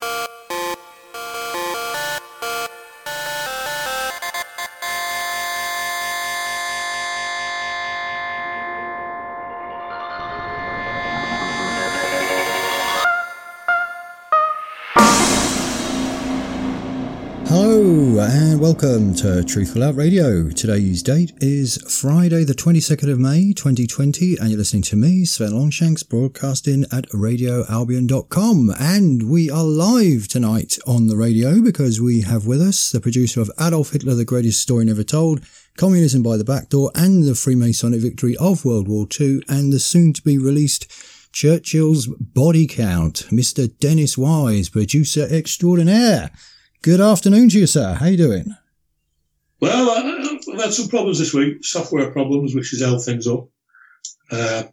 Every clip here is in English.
Hello and welcome to Truthful Out Radio. Today's date is Friday the 22nd of May 2020 and you're listening to me, Sven Longshanks, broadcasting at radioalbion.com, and we are live tonight on the radio because we have with us the producer of Adolf Hitler, the Greatest Story Never Told, Communism by the Back Door, and the Freemasonic Victory of World War II, and the soon-to-be released Churchill's Body Count, Mr. Dennis Wise, producer extraordinaire. Good afternoon to you, sir. How you doing? Well, I've had some problems this week, software problems, which has held things up. I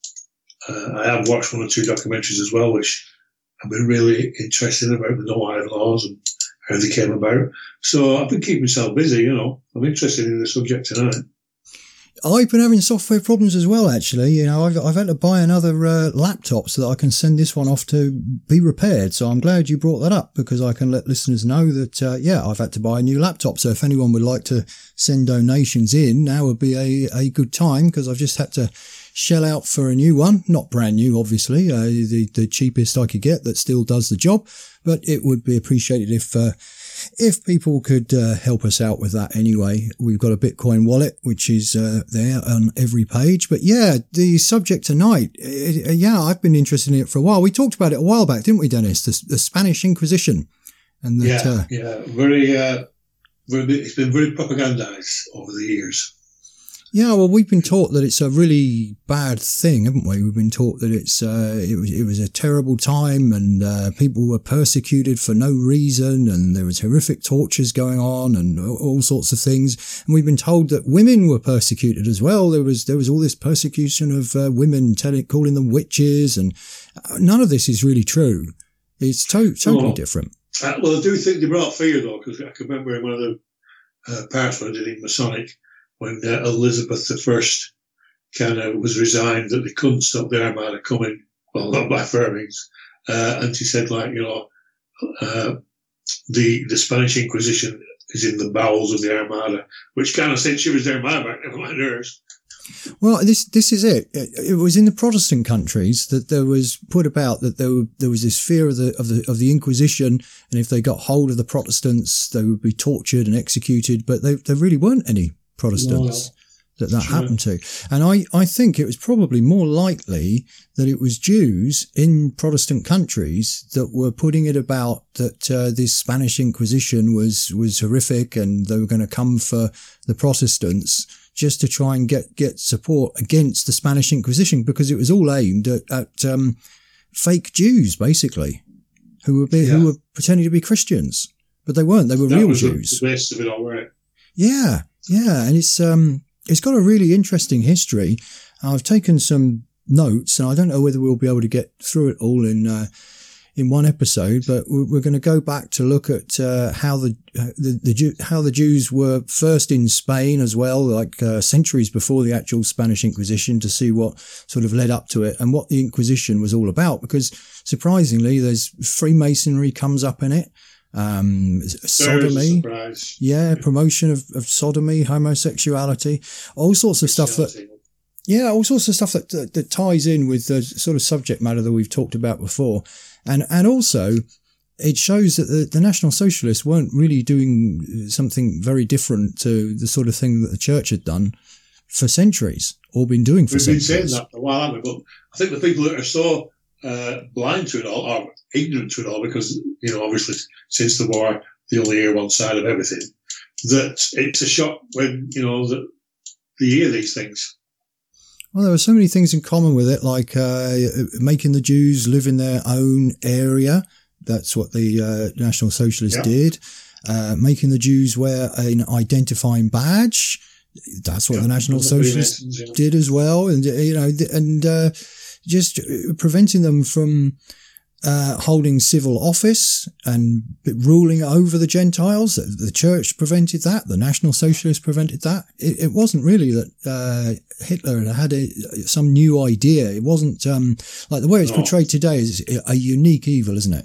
have watched one or two documentaries as well, which I've been really interested in, about the no-iron laws and how they came about. So I've been keeping myself busy, you know. I'm interested in the subject tonight. I've been having software problems as well, actually. You know, I've had to buy another laptop so that I can send this one off to be repaired. So I'm glad you brought that up because I can let listeners know that, I've had to buy a new laptop. So if anyone would like to send donations in, now would be a good time because I've just had to shell out for a new one. Not brand new, obviously, the cheapest I could get that still does the job. But it would be appreciated if people could help us out with that anyway. We've got a Bitcoin wallet, which is there on every page. But yeah, the subject tonight, I've been interested in it for a while. We talked about it a while back, didn't we, Dennis? The Spanish Inquisition. And that, very. It's been very propagandized over the years. Yeah, well, we've been taught that it's a really bad thing, haven't we? We've been taught that it was a terrible time and people were persecuted for no reason and there was horrific tortures going on and all sorts of things. And we've been told that women were persecuted as well. There was all this persecution of women, calling them witches, and none of this is really true. It's totally different. Well, I do think they brought fear, though, because I can remember in one of the parts where I did in Masonic, when Elizabeth I kind of was resigned that they couldn't stop the Armada coming, well, not by fair means, and she said, like, you know, the Spanish Inquisition is in the bowels of the Armada, which kind of sent shivers down my back, never mind hers. Well, this is it. It was in the Protestant countries that there was put about that there was this fear of the Inquisition, and if they got hold of the Protestants, they would be tortured and executed. But there really weren't any Protestants that happened to. And I think it was probably more likely that it was Jews in Protestant countries that were putting it about that this Spanish Inquisition was horrific and they were going to come for the Protestants just to try and get support against the Spanish Inquisition, because it was all aimed at fake Jews, basically, who were pretending to be Christians, but they weren't. They were real Jews. The best of it all, right? Yeah, and it's got a really interesting history. I've taken some notes, and I don't know whether we'll be able to get through it all in one episode, but we're going to go back to look at how the Jews were first in Spain as well, like centuries before the actual Spanish Inquisition, to see what sort of led up to it and what the Inquisition was all about. Because surprisingly, there's Freemasonry comes up in it. Sodomy, promotion of sodomy, homosexuality, all sorts of stuff that ties in with the sort of subject matter that we've talked about before, and also it shows that the National Socialists weren't really doing something very different to the sort of thing that the church had done for centuries, or been doing for centuries. We've been saying that for a while, haven't we? But I think the people that are so blind to it all, or ignorant to it all, because, you know, obviously since the war they only hear one side of everything, that it's a shock when, you know, that they hear these things. Well, there were so many things in common with it, like making the Jews live in their own area. That's what the National Socialists did. Making the Jews wear an identifying badge. That's what the National Socialists did as well. And, you know, just preventing them from holding civil office and ruling over the Gentiles. The church prevented that. The National Socialists prevented that. It wasn't really that Hitler had some new idea. It wasn't like the way it's portrayed today is a unique evil, isn't it?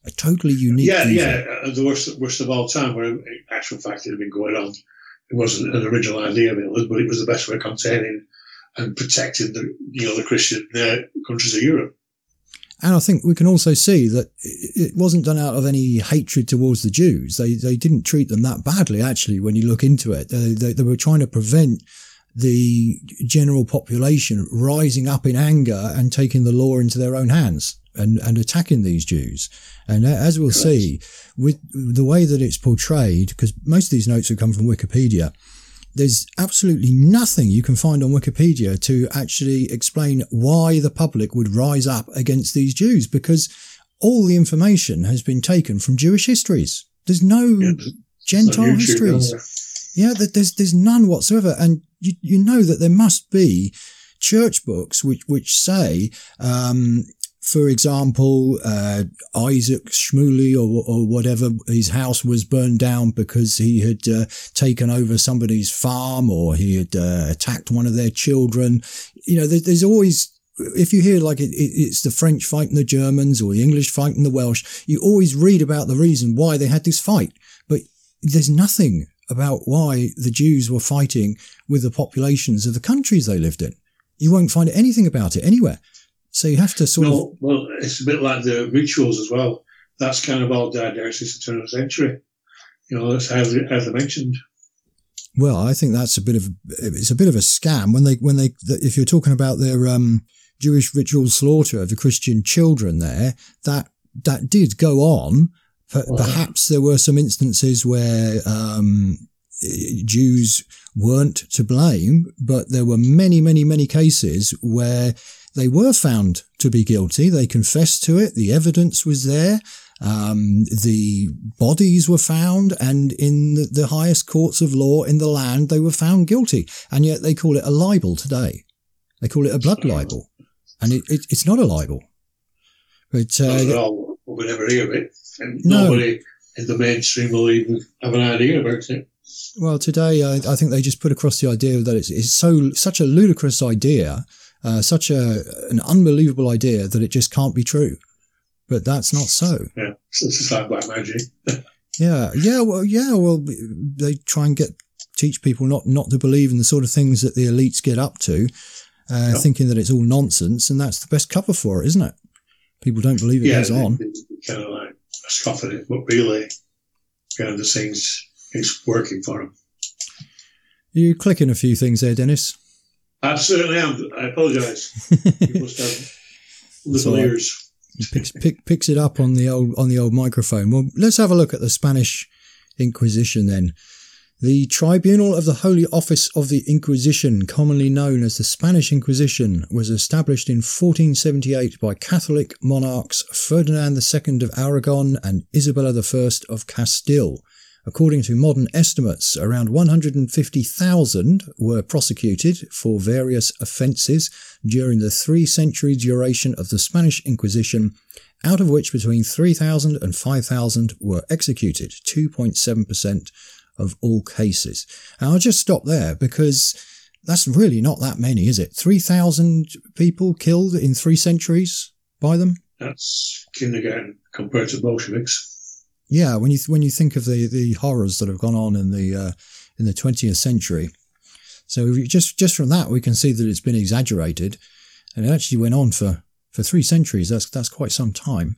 a totally unique Yeah, evil. yeah, the worst of all time, where in actual fact it had been going on. It wasn't an original idea of Hitler's, but it was the best way of containing and protecting the Christian countries of Europe. And I think we can also see that it wasn't done out of any hatred towards the Jews. They didn't treat them that badly, actually, when you look into it. They were trying to prevent the general population rising up in anger and taking the law into their own hands and attacking these Jews. And as we'll see, with the way that it's portrayed, because most of these notes have come from Wikipedia, there's absolutely nothing you can find on Wikipedia to actually explain why the public would rise up against these Jews, because all the information has been taken from Jewish histories. There's no Gentile histories. Yeah, there's none whatsoever. And you know that there must be church books which say, for example, Isaac Shmuley or whatever, his house was burned down because he had taken over somebody's farm, or he had attacked one of their children. You know, there's always, if you hear like it's the French fighting the Germans or the English fighting the Welsh, you always read about the reason why they had this fight. But there's nothing about why the Jews were fighting with the populations of the countries they lived in. You won't find anything about it anywhere. So you have to sort of... Well, it's a bit like the rituals as well. That's kind of all died there since the turn of the century. You know, that's how they're mentioned. Well, I think that's a bit of a scam when they if you're talking about their Jewish ritual slaughter of the Christian children there, that did go on. Perhaps there were some instances where Jews weren't to blame, but there were many, many, many cases where they were found to be guilty. They confessed to it. The evidence was there. The bodies were found, and in the highest courts of law in the land, they were found guilty. And yet they call it a libel today. They call it a blood libel. And it's not a libel. But, we never hear of it. And nobody in the mainstream will even have an idea about it. Well, today, I think they just put across the idea that it's such a ludicrous idea, such an unbelievable idea that it just can't be true. But that's not so. Yeah, it's just like black magic. Yeah. Well, they try and teach people not to believe in the sort of things that the elites get up to, thinking that it's all nonsense, and that's the best cover for it, isn't it? People don't believe it goes on. They kind of like scoff at it, but really, behind the scenes, it's working for them. You clicking a few things there, Dennis? I certainly am. I apologise. You must have little ears. Picks it up on the old microphone. Well, let's have a look at the Spanish Inquisition then. The Tribunal of the Holy Office of the Inquisition, commonly known as the Spanish Inquisition, was established in 1478 by Catholic monarchs Ferdinand II of Aragon and Isabella I of Castile. According to modern estimates, around 150,000 were prosecuted for various offences during the 3-century duration of the Spanish Inquisition, out of which between 3,000 and 5,000 were executed, 2.7% of all cases. And I'll just stop there because that's really not that many, is it? 3,000 people killed in 3 centuries by them? That's kindergarten compared to Bolsheviks. Yeah, when you think of the horrors that have gone on in the 20th century. So just from that, we can see that it's been exaggerated. And it actually went on for 3 centuries. That's quite some time.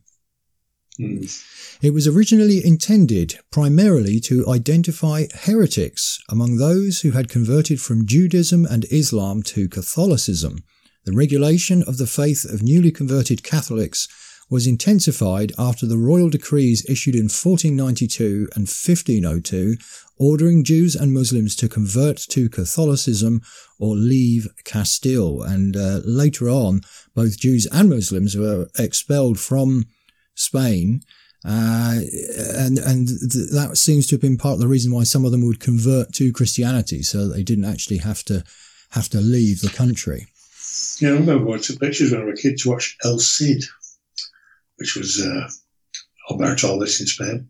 It was originally intended primarily to identify heretics among those who had converted from Judaism and Islam to Catholicism. The regulation of the faith of newly converted Catholics was intensified after the royal decrees issued in 1492 and 1502, ordering Jews and Muslims to convert to Catholicism or leave Castile. And later on, both Jews and Muslims were expelled from Spain, and that seems to have been part of the reason why some of them would convert to Christianity, so that they didn't actually have to leave the country. Yeah, I remember watching pictures when I was a kid to watch El Cid, which was Alberto Alves in Spain.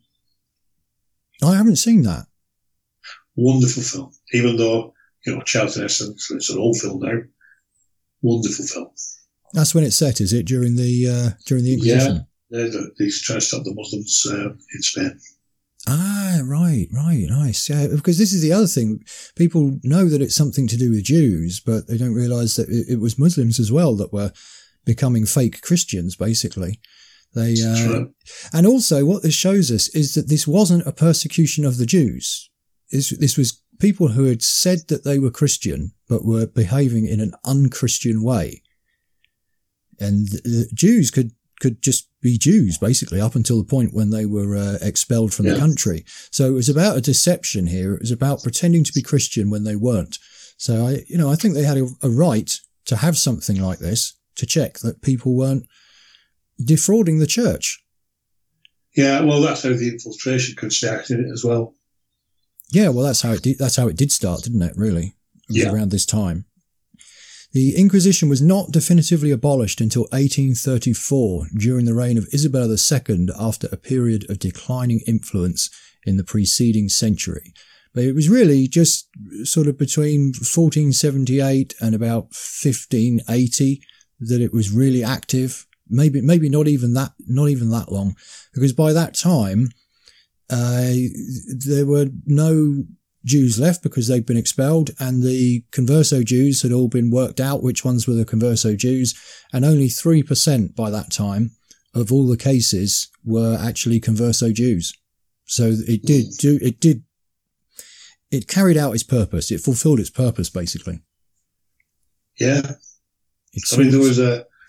I haven't seen that. Wonderful film, even though Charlton Heston, it's an old film now. Wonderful film. That's when it's set, is it? During the Inquisition. He's trying to stop the Muslims in Spain. Ah, right, nice. Yeah, because this is the other thing. People know that it's something to do with Jews, but they don't realise that it was Muslims as well that were becoming fake Christians, basically. Right. And also what this shows us is that this wasn't a persecution of the Jews. This was people who had said that they were Christian, but were behaving in an unchristian way. And the Jews could just be Jews, basically, up until the point when they were expelled from the country. So it was about a deception here. It was about pretending to be Christian when they weren't. So I think they had a right to have something like this to check that people weren't defrauding the church. Yeah, well, that's how the infiltration could start in it as well. Yeah, well, that's how it did start, didn't it? Really, it was around this time. The Inquisition was not definitively abolished until 1834, during the reign of Isabella II, after a period of declining influence in the preceding century. But it was really just sort of between 1478 and about 1580 that it was really active. Maybe not even that long, because by that time there were no Jews left because they'd been expelled, and the Converso Jews had all been worked out, which ones were the Converso Jews, and only 3% by that time of all the cases were actually Converso Jews. So it carried out its purpose. It fulfilled its purpose, basically. Yeah. There was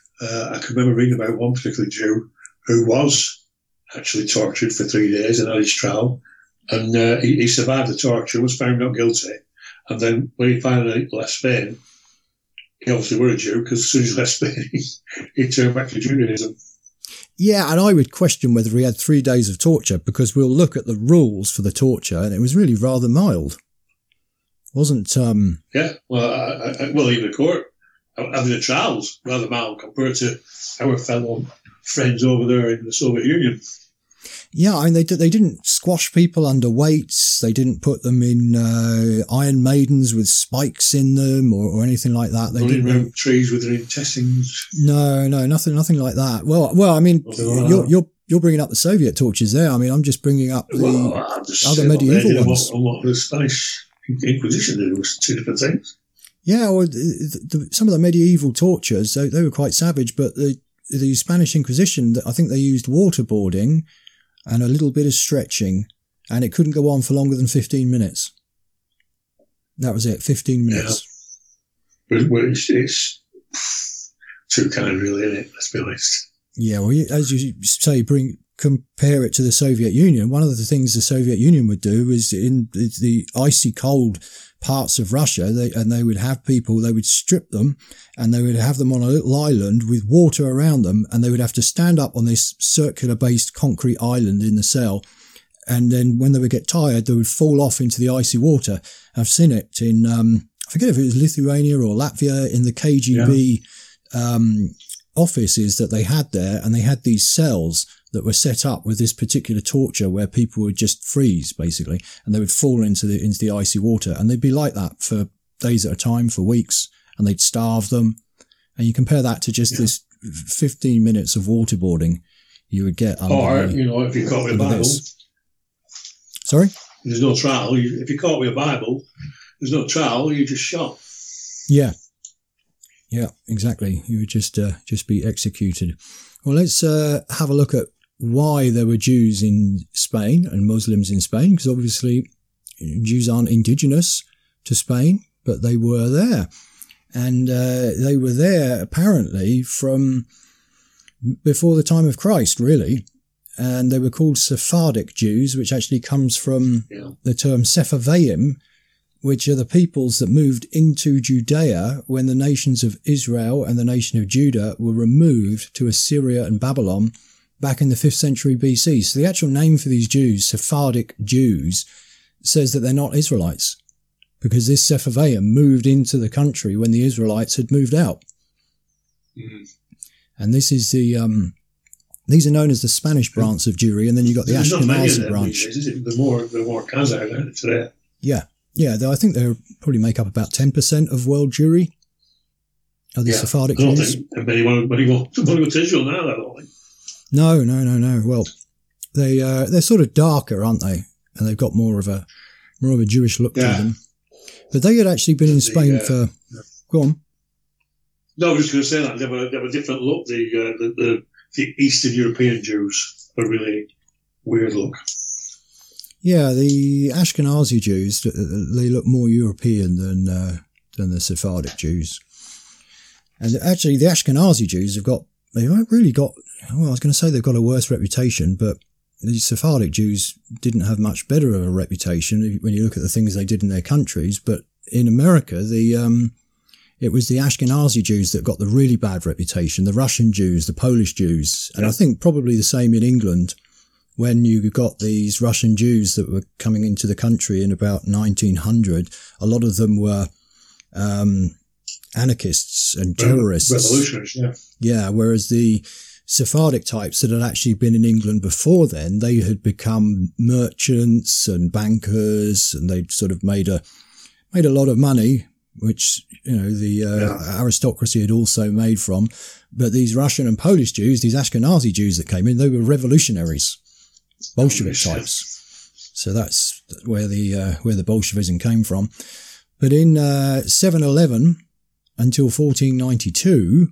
I can remember reading about one particular Jew who was actually tortured for 3 days and had his trial. And he survived the torture, was found not guilty. And then when he finally left Spain, he obviously were a Jew, because as soon as he left Spain, he turned back to Judaism. Yeah, and I would question whether he had 3 days of torture, because we'll look at the rules for the torture, and it was really rather mild. Wasn't... Yeah, well, even the court, having the trials, rather mild compared to our fellow friends over there in the Soviet Union. Yeah, I mean, they didn't squash people under weights. They didn't put them in Iron Maidens with spikes in them or anything like that. They didn't around trees with their intestines. No, nothing like that. Well, I mean, you're bringing up the Soviet tortures there. I mean, I'm just bringing up the other medieval ones. What the Spanish Inquisition did was two different things. Yeah, well, some of the medieval tortures, they were quite savage, but the Spanish Inquisition, I think they used waterboarding and a little bit of stretching, and it couldn't go on for longer than 15 minutes. That was it, 15 minutes. Yeah. It's too kind, really, isn't it? Let's be honest. Yeah, well, as you say, compare it to the Soviet Union. One of the things the Soviet Union would do is in the icy cold parts of Russia, they would have people, they would strip them and they would have them on a little island with water around them, and they would have to stand up on this circular-based concrete island in the cell. And then when they would get tired, they would fall off into the icy water. I've seen it in, I forget if it was Lithuania or Latvia, in the KGB offices that they had there, and they had these cells that were set up with this particular torture where people would just freeze, basically, and they would fall into the icy water, and they'd be like that for days at a time, for weeks, and they'd starve them. And you compare that to just this 15 minutes of waterboarding you would get under if you caught with a Bible. Sorry? There's no trial. If you're caught with a Bible, there's no trial, you're just shot. Yeah. Yeah, exactly. You would just be executed. Well, let's have a look at why there were Jews in Spain and Muslims in Spain, because obviously Jews aren't indigenous to Spain, but they were there. And they were there apparently from before the time of Christ, really. And they were called Sephardic Jews, which actually comes from the term Sepharvaim, which are the peoples that moved into Judea when the nations of Israel and the nation of Judah were removed to Assyria and Babylon back in the 5th century BC. So the actual name for these Jews, Sephardic Jews, says that they're not Israelites, because this Sepharvaim moved into the country when the Israelites had moved out. Mm-hmm. And this is these are known as the Spanish branch of Jewry, and then you've got the Ashkenazi branch. The more Kazakh today. Yeah, I think they probably make up about 10% of world Jewry, of the Sephardic Jews. I don't think anybody wants to Israel now, I don't think. No. Well, they're sort of darker, aren't they? And they've got more of a Jewish look to them. But they had actually been in Spain for. Go on. No, I was just going to say that they have a different look. The Eastern European Jews are really weird look. Yeah, the Ashkenazi Jews, they look more European than the Sephardic Jews. And actually, the Ashkenazi Jews they've really got, well, I was going to say they've got a worse reputation, but the Sephardic Jews didn't have much better of a reputation when you look at the things they did in their countries. But in America, it was the Ashkenazi Jews that got the really bad reputation, the Russian Jews, the Polish Jews. And I think probably the same in England when you got these Russian Jews that were coming into the country in about 1900. A lot of them were anarchists and terrorists. Revolutionaries, yeah. Yeah, whereas the Sephardic types that had actually been in England before then, they had become merchants and bankers, and they'd sort of made a lot of money, which, the aristocracy had also made from. But these Russian and Polish Jews, these Ashkenazi Jews that came in, they were revolutionaries, Bolshevik types. So that's where the Bolshevism came from. But in 711 until 1492,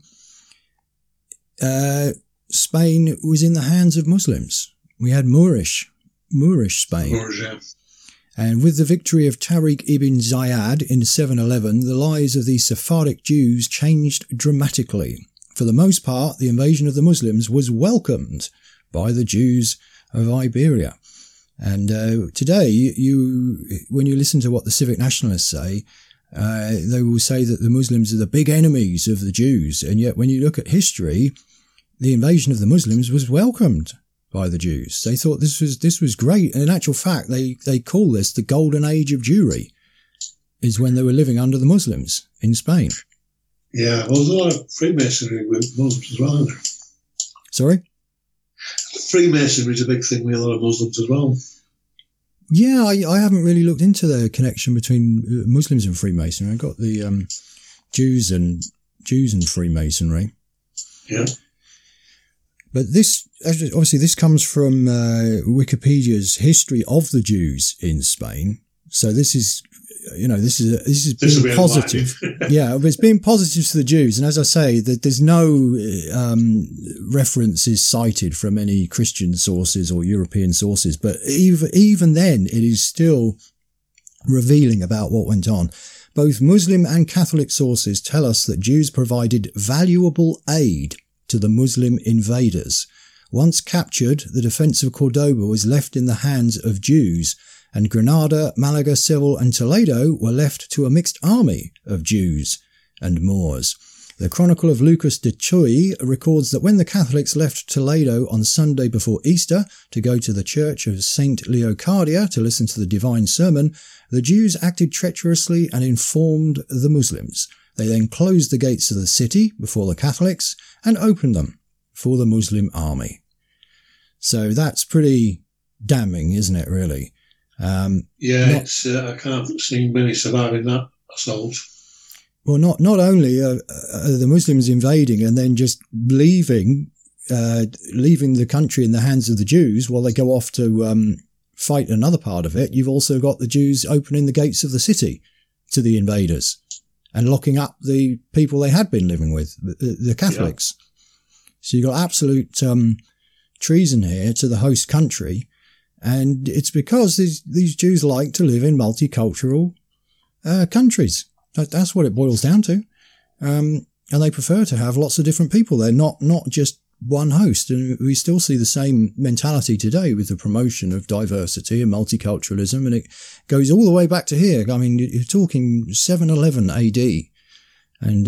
Spain was in the hands of Muslims. We had Moorish Spain. Moorish, yeah. And with the victory of Tariq ibn Ziyad in 711, the lives of these Sephardic Jews changed dramatically. For the most part, the invasion of the Muslims was welcomed by the Jews of Iberia. And today, when you listen to what the civic nationalists say, they will say that the Muslims are the big enemies of the Jews. And yet, when you look at history, the invasion of the Muslims was welcomed by the Jews. They thought this was great. And in actual fact, they call this the golden age of Jewry, is when they were living under the Muslims in Spain. Yeah, well, there's a lot of Freemasonry with Muslims as well, isn't there? Sorry? Freemasonry is a big thing with a lot of Muslims as well. Yeah, I haven't really looked into the connection between Muslims and Freemasonry. I got the Jews and Freemasonry. Yeah. But this comes from Wikipedia's history of the Jews in Spain. So this is being positive. Yeah, it's being positive to the Jews. And as I say, there's no references cited from any Christian sources or European sources. But even then, it is still revealing about what went on. Both Muslim and Catholic sources tell us that Jews provided valuable aid to the Muslim invaders. Once captured, the defence of Cordoba was left in the hands of Jews, and Granada, Malaga, Seville and Toledo were left to a mixed army of Jews and Moors. The Chronicle of Lucas de Chuy records that when the Catholics left Toledo on Sunday before Easter to go to the church of St. Leocardia to listen to the divine sermon, the Jews acted treacherously and informed the Muslims. They then closed the gates of the city before the Catholics and opened them for the Muslim army. So that's pretty damning, isn't it, really? I can't see many surviving that assault. Well, not only are the Muslims invading and then just leaving the country in the hands of the Jews while they go off to fight another part of it, you've also got the Jews opening the gates of the city to the invaders and locking up the people they had been living with, the Catholics. Yeah. So you've got absolute treason here to the host country. And it's because these Jews like to live in multicultural countries. That's what it boils down to. And they prefer to have lots of different people there, not just one host. And we still see the same mentality today with the promotion of diversity and multiculturalism. And it goes all the way back to here. I mean, you're talking 711 AD. And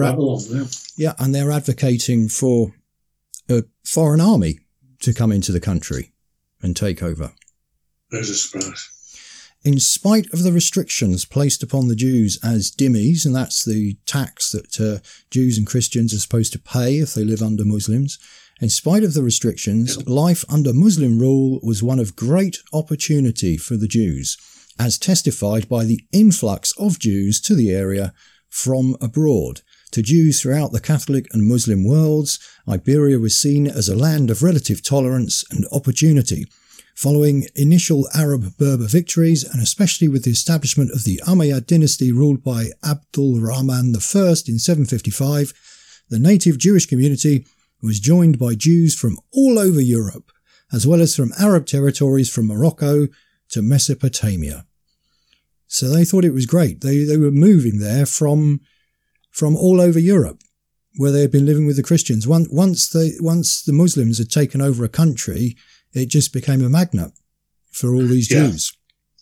they're advocating for a foreign army to come into the country and take over. There's a surprise. In spite of the restrictions placed upon the Jews as dhimmis, and that's the tax that Jews and Christians are supposed to pay if they live under Muslims, in spite of the restrictions, life under Muslim rule was one of great opportunity for the Jews, as testified by the influx of Jews to the area from abroad. To Jews throughout the Catholic and Muslim worlds, Iberia was seen as a land of relative tolerance and opportunity. Following initial Arab-Berber victories, and especially with the establishment of the Umayyad dynasty ruled by Abdul Rahman I in 755, the native Jewish community was joined by Jews from all over Europe, as well as from Arab territories from Morocco to Mesopotamia. So they thought it was great. They were moving there from all over Europe, where they had been living with the Christians. Once the Muslims had taken over a country, it just became a magnet for all these Jews.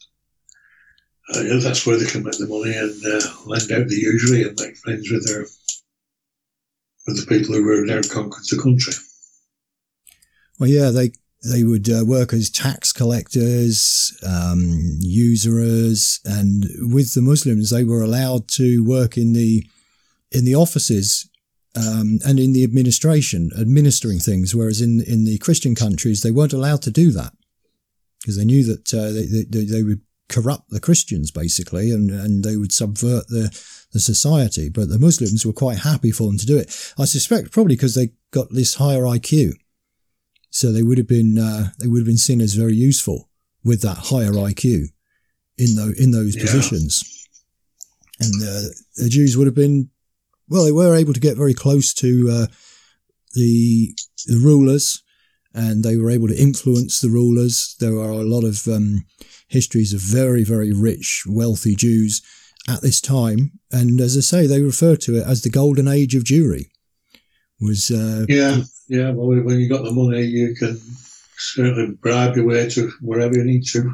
That's where they can make the money and lend out the usury and make friends with the people who were now conquered the country. Well, yeah, they would work as tax collectors, usurers, and with the Muslims, they were allowed to work in the offices and in the administering things, whereas in the Christian countries, they weren't allowed to do that because they knew that they would corrupt the Christians, basically, and they would subvert the society. But the Muslims were quite happy for them to do it. I suspect probably because they got this higher IQ. So they would have been seen as very useful with that higher IQ in those positions. And the Jews would have been, well, they were able to get very close to the rulers, and they were able to influence the rulers. There are a lot of histories of very, very rich, wealthy Jews at this time. And as I say, they refer to it as the golden age of Jewry. Yeah, well, when you got the money, you can certainly bribe your way to wherever you need to.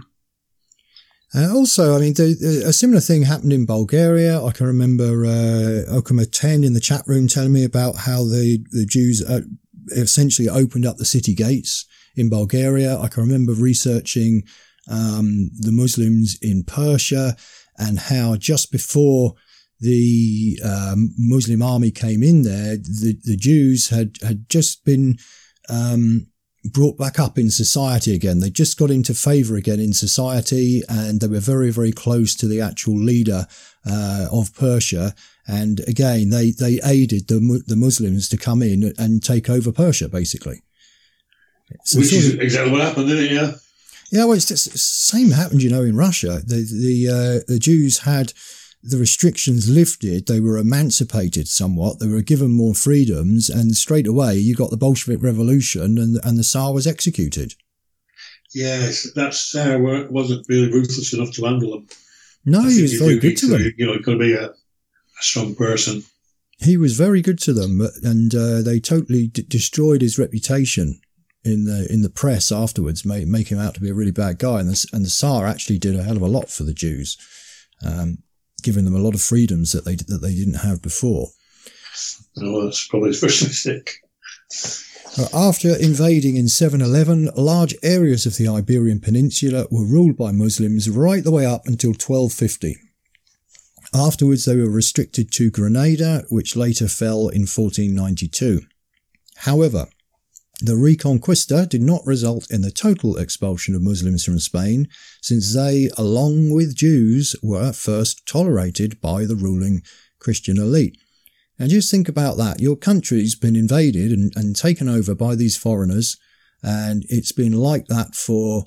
Also, I mean, a similar thing happened in Bulgaria. I can remember Okama 10 in the chat room telling me about how the Jews essentially opened up the city gates in Bulgaria. I can remember researching the Muslims in Persia and how just before the Muslim army came in there, the Jews had just been brought back up in society again. They just got into favour again in society, and they were very, very close to the actual leader of Persia. And again, they aided the Muslims to come in and take over Persia, basically. So which is exactly what happened, didn't it? Yeah. Yeah, well, it's just the same happened, in Russia. The Jews had the restrictions lifted, they were emancipated somewhat, they were given more freedoms, and straight away you got the Bolshevik Revolution and the Tsar was executed. Yes, that Tsar wasn't really ruthless enough to handle them. No, he was very good to them. You've got to be a strong person. He was very good to them, and they totally destroyed his reputation in the press afterwards, make him out to be a really bad guy, and the Tsar actually did a hell of a lot for the Jews. Giving them a lot of freedoms that they didn't have before. Oh, that's probably his first mistake. After invading in 711, large areas of the Iberian Peninsula were ruled by Muslims right the way up until 1250. Afterwards, they were restricted to Granada, which later fell in 1492. However, the Reconquista did not result in the total expulsion of Muslims from Spain, since they, along with Jews, were first tolerated by the ruling Christian elite. And just think about that. Your country's been invaded and taken over by these foreigners, and it's been like that for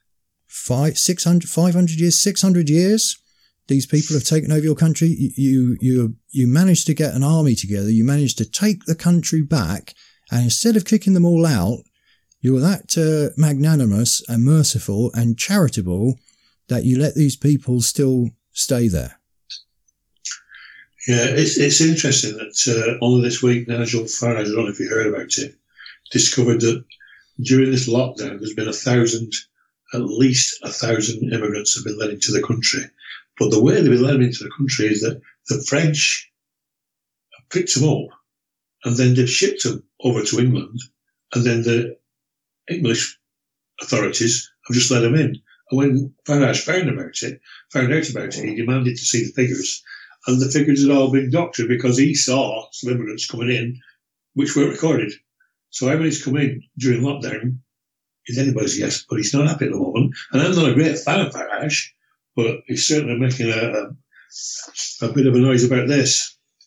600 years. These people have taken over your country. You managed to get an army together. You managed to take the country back. And instead of kicking them all out, you were that magnanimous and merciful and charitable that you let these people still stay there. Yeah, it's interesting that only this week, Nigel Farage, I don't know if you heard about it, discovered that during this lockdown, there's been at least 1,000 immigrants have been let into the country. But the way they've been let into the country is that the French have picked them up, and then they've shipped them over to England, and then the English authorities have just let them in. And when Farage found out about it, he demanded to see the figures, and the figures had all been doctored because he saw some immigrants coming in which weren't recorded. So how many's come in during lockdown is anybody's guess, but he's not happy at the moment. And I'm not a great fan of Farage, but he's certainly making a bit of a noise about this.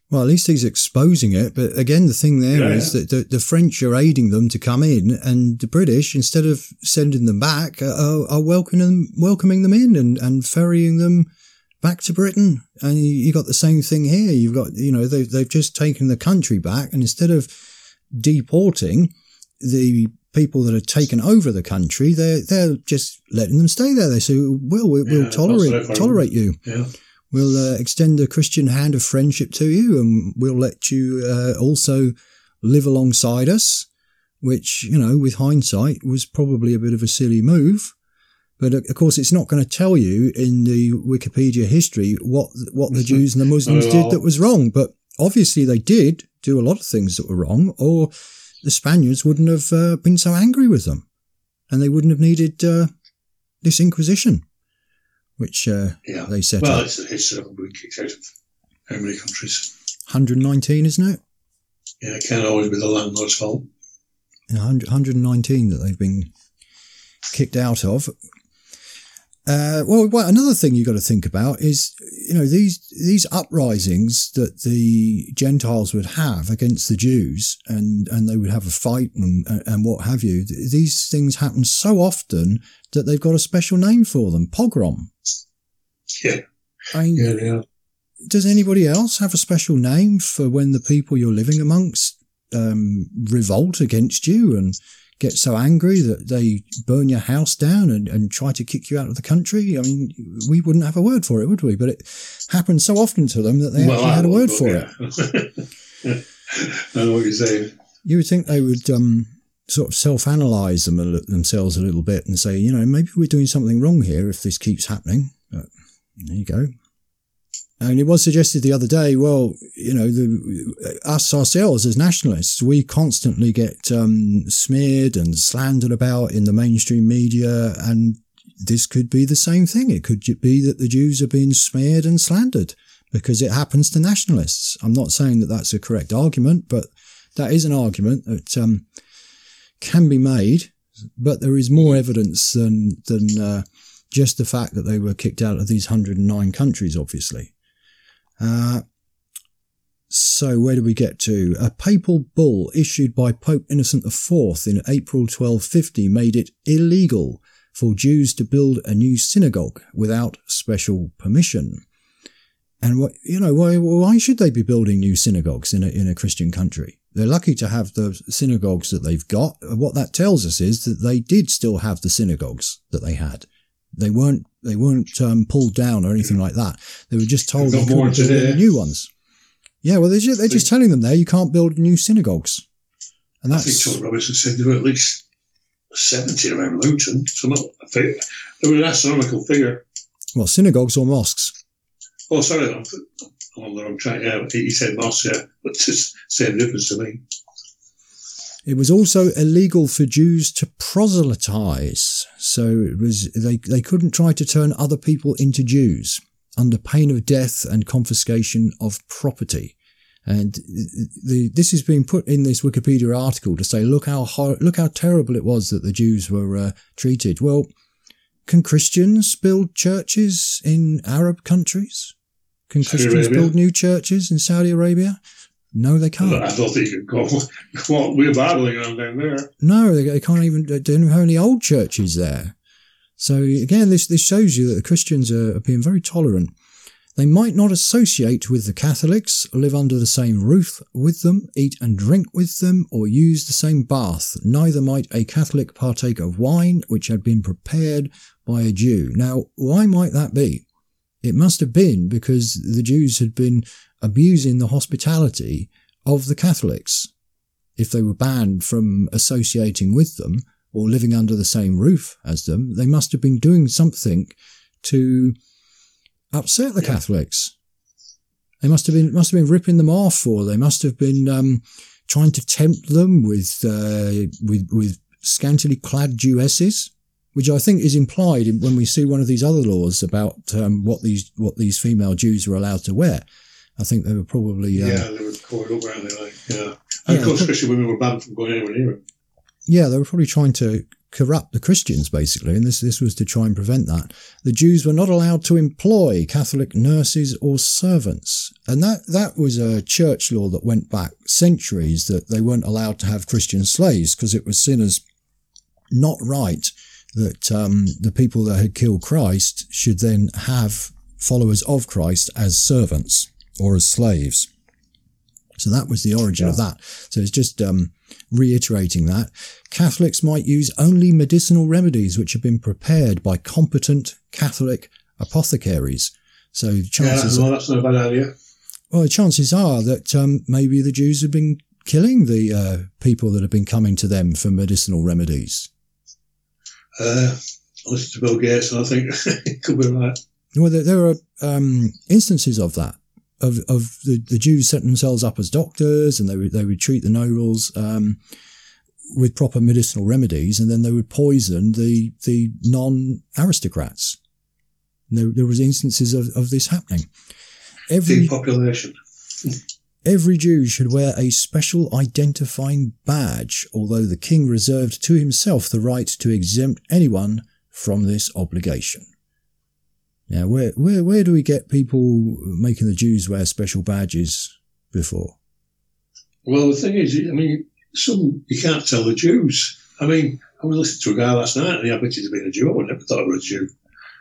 Well, at least he's exposing it. But again, the thing there is that the French are aiding them to come in, and the British, instead of sending them back, are welcoming them in and ferrying them back to Britain. And you got the same thing here. You've got, they've just taken the country back, and instead of deporting the people that have taken over the country, they're just letting them stay there. They say, well, we'll tolerate you. Yeah. We'll extend a Christian hand of friendship to you, and we'll let you also live alongside us, which, with hindsight, was probably a bit of a silly move. But, of course, it's not going to tell you in the Wikipedia history what the Jews and the Muslims did that was wrong. But obviously they did do a lot of things that were wrong, or the Spaniards wouldn't have been so angry with them, and they wouldn't have needed this Inquisition, which they set up. Well, it's been kicked out of how many countries? 119, isn't it? Yeah, it can't always be the landlord's fault. 119 that they've been kicked out of. Well, another thing you've got to think about is, these uprisings that the Gentiles would have against the Jews, and they would have a fight and what have you. These things happen so often that they've got a special name for them: pogrom. Yeah. Yeah. Does anybody else have a special name for when the people you're living amongst revolt against you and get so angry that they burn your house down and try to kick you out of the country? I mean, we wouldn't have a word for it, would we? But it happened so often to them that they actually had a word for it. I know what you're saying. You would think they would sort of self-analyse themselves a little bit and say, maybe we're doing something wrong here if this keeps happening. But there you go. And it was suggested the other day, well, us ourselves as nationalists, we constantly get smeared and slandered about in the mainstream media, and this could be the same thing. It could be that the Jews are being smeared and slandered because it happens to nationalists. I'm not saying that that's a correct argument, but that is an argument that can be made. But there is more evidence than just the fact that they were kicked out of these 109 countries, obviously. So where do we get to? A papal bull issued by Pope Innocent IV in April 1250 made it illegal for Jews to build a new synagogue without special permission. And why should they be building new synagogues in a Christian country? They're lucky to have the synagogues that they've got. What that tells us is that they did still have the synagogues that they had. They weren't pulled down or anything like that. They were just told they couldn't build any new ones. Yeah, well, they're just telling them there you can't build new synagogues. And that's, I think Tom Robinson said there were at least 70 around Luton. So not a figure. They were an astronomical figure. Well, synagogues or mosques? Oh, sorry, I'm on the wrong track. Yeah, he said mosques, yeah, but it's the same difference to me. It was also illegal for Jews to proselytize. So they couldn't try to turn other people into Jews under pain of death and confiscation of property. And this has been put in this Wikipedia article to say, look how terrible it was that the Jews were treated. Well, can Christians build churches in Arab countries? Can Christians build new churches in Saudi Arabia? No, they can't. I don't think you can go we're battling around down there. No, they can't even. They don't have any old churches there. So again, this shows you that the Christians are being very tolerant. They might not associate with the Catholics, live under the same roof with them, eat and drink with them, or use the same bath. Neither might a Catholic partake of wine which had been prepared by a Jew. Now, why might that be? It must have been because the Jews had been abusing the hospitality of the Catholics. If they were banned from associating with them or living under the same roof as them, they must have been doing something to upset the Catholics. They must have been ripping them off, or they must have been trying to tempt them with scantily clad Jewesses, which I think is implied when we see one of these other laws about what these female Jews were allowed to wear. I think they were probably they were covered up, weren't they? And of course, Christian women were banned from going anywhere near them. Yeah, they were probably trying to corrupt the Christians, basically, and this was to try and prevent that. The Jews were not allowed to employ Catholic nurses or servants, and that was a church law that went back centuries, that they weren't allowed to have Christian slaves because it was seen as not right that the people that had killed Christ should then have followers of Christ as servants or as slaves. So that was the origin of that. So it's just reiterating that. Catholics might use only medicinal remedies which have been prepared by competent Catholic apothecaries. So chances that's not a bad idea. Well, the chances are that maybe the Jews have been killing the people that have been coming to them for medicinal remedies. I listen to Bill Gates, and I think it could be right. Well, there are instances of that. Of the Jews setting themselves up as doctors, and they would treat the nobles with proper medicinal remedies, and then they would poison the non-aristocrats. There was instances of this happening. Depopulation. Every Jew should wear a special identifying badge, although the king reserved to himself the right to exempt anyone from this obligation. Now, where do we get people making the Jews wear special badges before? Well, the thing is, I mean, you can't tell the Jews. I mean, I was listening to a guy last night, and he admitted to being a Jew. I never thought I was a Jew.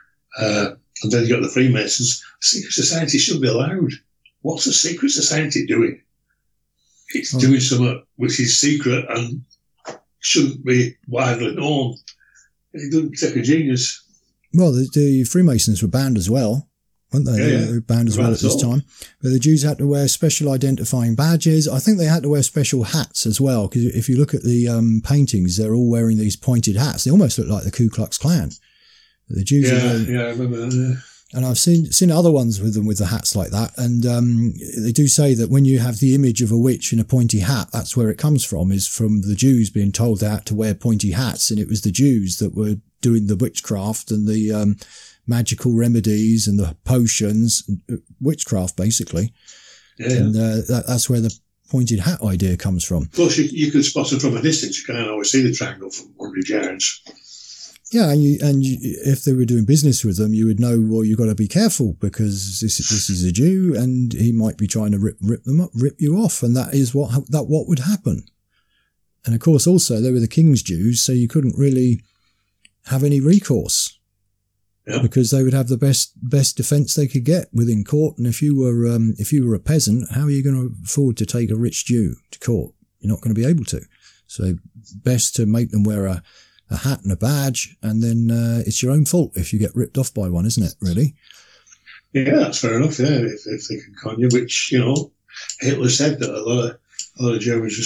And then you got the Freemasons. Secret society shouldn't be allowed. What's a secret society doing? It's doing something which is secret and shouldn't be widely known. It doesn't take a genius. Well, the Freemasons were banned as well, weren't they? Yeah, they were banned as well at this time. But the Jews had to wear special identifying badges. I think they had to wear special hats as well, because if you look at the paintings, they're all wearing these pointed hats. They almost look like the Ku Klux Klan. The Jews I remember that, yeah. And I've seen other ones with them with the hats like that. And they do say that when you have the image of a witch in a pointy hat, that's where it comes from, is from the Jews being told they had to wear pointy hats. And it was the Jews that were doing the witchcraft and the magical remedies and the potions, witchcraft basically. Yeah. And that's where the pointed hat idea comes from. Plus, you could spot them from a distance. You can't always see the triangle from 100 yards. Yeah, and if they were doing business with them, you would know, well, you've got to be careful because this is a Jew and he might be trying to rip you off, and that is what would happen. And of course, also they were the king's Jews, so you couldn't really have any recourse because they would have the best defence they could get within court. And if you were a peasant, how are you going to afford to take a rich Jew to court? You're not going to be able to. So best to make them wear a hat and a badge, and then it's your own fault if you get ripped off by one, isn't it, really? Yeah, that's fair enough, yeah, if they can con you, which, Hitler said that a lot of Germans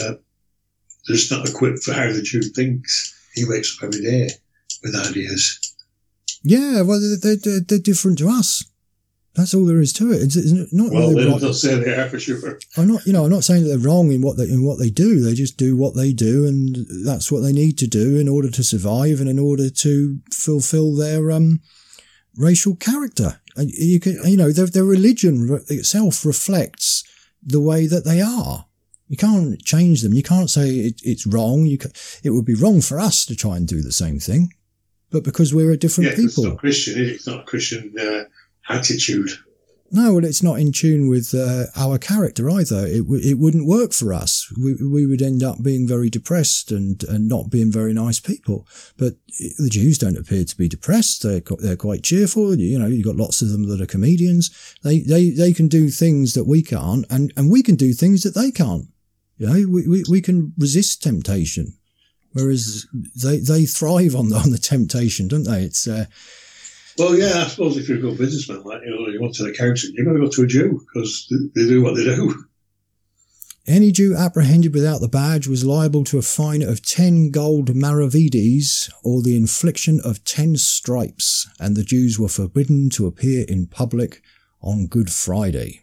just not equipped for how the Jew thinks. He wakes up every day with ideas. Yeah, well, they're different to us. That's all there is to it. It's not well, really they don't say they are for sure. I'm not saying that they're wrong in what they do. They just do what they do, and that's what they need to do in order to survive and in order to fulfill their racial character. And their religion itself reflects the way that they are. You can't change them. You can't say it's wrong. It would be wrong for us to try and do the same thing, but because we're a different people. It's not Christian. It's not a Christian attitude. No, well, it's not in tune with our character either. It wouldn't work for us. We would end up being very depressed and not being very nice people. But the Jews don't appear to be depressed. They're quite cheerful. You've got lots of them that are comedians. They can do things that we can't, and we can do things that they can't. We can resist temptation, whereas they thrive on the temptation, don't they? It's well, yeah, I suppose if you're a good businessman, you want an accountant, you've got to go to a Jew because they do what they do. Any Jew apprehended without the badge was liable to a fine of 10 gold maravedis or the infliction of 10 stripes, and the Jews were forbidden to appear in public on Good Friday.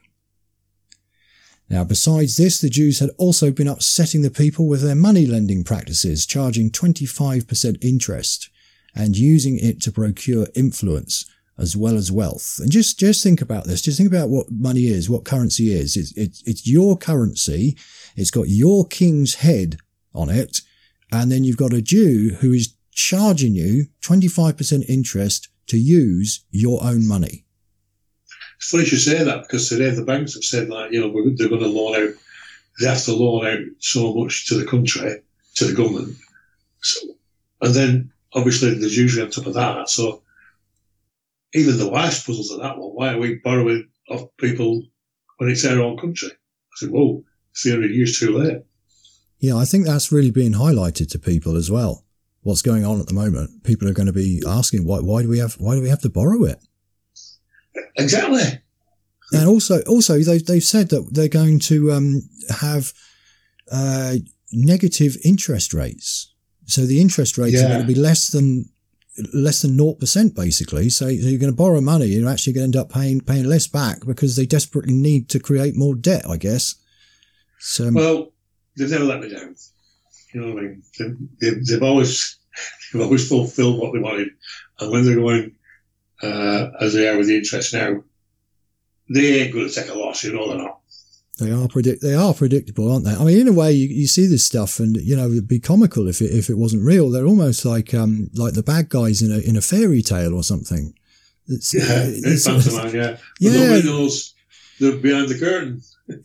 Now, besides this, the Jews had also been upsetting the people with their money-lending practices, charging 25% interest and using it to procure influence as well as wealth. And just think about this. Just think about what money is, what currency is. It's your currency. It's got your king's head on it. And then you've got a Jew who is charging you 25% interest to use your own money. It's funny you should say that, because today the banks have said that, they're going to loan out, they have to loan out so much to the country, to the government. So, and then obviously there's usually on top of that. So even the wife's puzzles at that one. Why are we borrowing off people when it's our own country? I said, whoa, 300 years too late. Yeah, I think that's really being highlighted to people as well. What's going on at the moment? People are going to be asking, why do we have to borrow it? Exactly. And also they've said that they're going to have negative interest rates. So the interest rates are going to be less than 0% basically. So you're going to borrow money, you're actually going to end up paying less back because they desperately need to create more debt, I guess. So, well, they've never let me down. You know what I mean? They've always fulfilled what they wanted, and when they're going as they are with the interest now, they ain't going to take a loss. You know they're not. They are predictable, aren't they? I mean, in a way, you see this stuff, and it'd be comical if it wasn't real. They're almost like the bad guys in a fairy tale or something. It's pantomime, yeah. But nobody knows they're behind the curtain.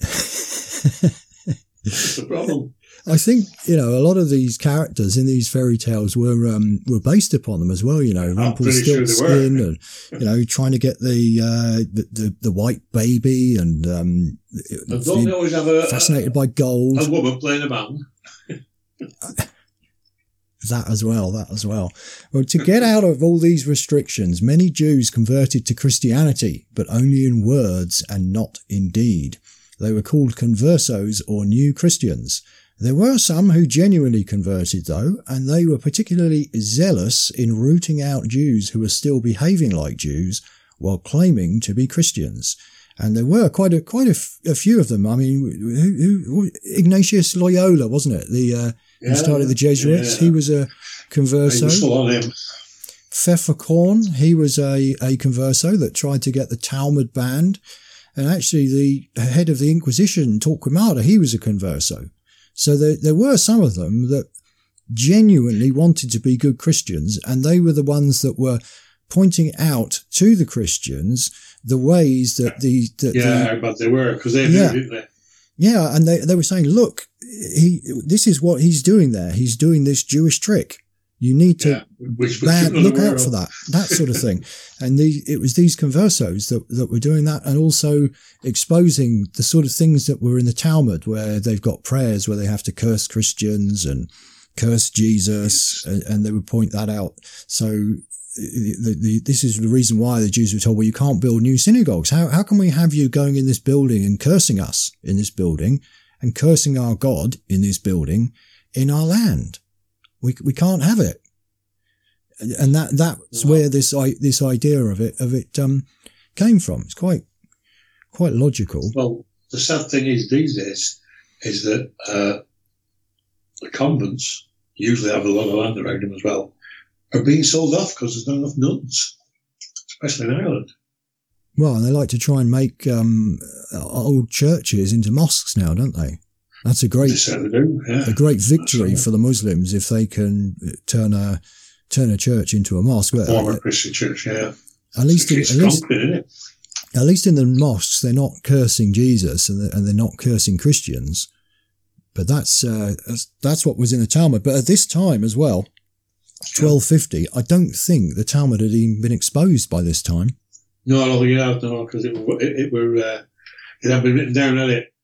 That's the problem. I think, a lot of these characters in these fairy tales were based upon them as well, Rumpelstiltskin and, trying to get the white baby and don't they always have fascinated by gold. A woman playing a band. That as well. Well, to get out of all these restrictions, many Jews converted to Christianity, but only in words and not in deed. They were called conversos or new Christians. There were some who genuinely converted, though, and they were particularly zealous in rooting out Jews who were still behaving like Jews while claiming to be Christians. And there were quite a few of them. I mean, Ignatius Loyola, wasn't it? Who started the Jesuits. Yeah. He was a converso. Pfefferkorn, he was a converso that tried to get the Talmud banned. And actually, the head of the Inquisition, Torquemada, he was a converso. So there were some of them that genuinely wanted to be good Christians, and they were the ones that were pointing out to the Christians the ways that but they were, because they knew, didn't they? Yeah, and they were saying, look, this is what he's doing there. He's doing this Jewish trick. You need to look out for that sort of thing. And it was these conversos that were doing that, and also exposing the sort of things that were in the Talmud, where they've got prayers where they have to curse Christians and curse Jesus, and they would point that out. So this is the reason why the Jews were told, well, you can't build new synagogues. How can we have you going in this building and cursing us in this building and cursing our God in this building in our land? We can't have it. And that's where this idea of it came from. It's quite logical. Well, the sad thing is these days is that the convents usually have a lot of land around them as well, are being sold off because there's not enough nuns, especially in Ireland. Well, and they like to try and make old churches into mosques now, don't they? That's a great victory for the Muslims if they can turn a church into a mosque. Former Christian church, yeah. At least in the mosques, they're not cursing Jesus and they're not cursing Christians. But that's what was in the Talmud. But at this time as well, 1250, I don't think the Talmud had even been exposed by this time. No, I don't think it had, because it had been written down, had it?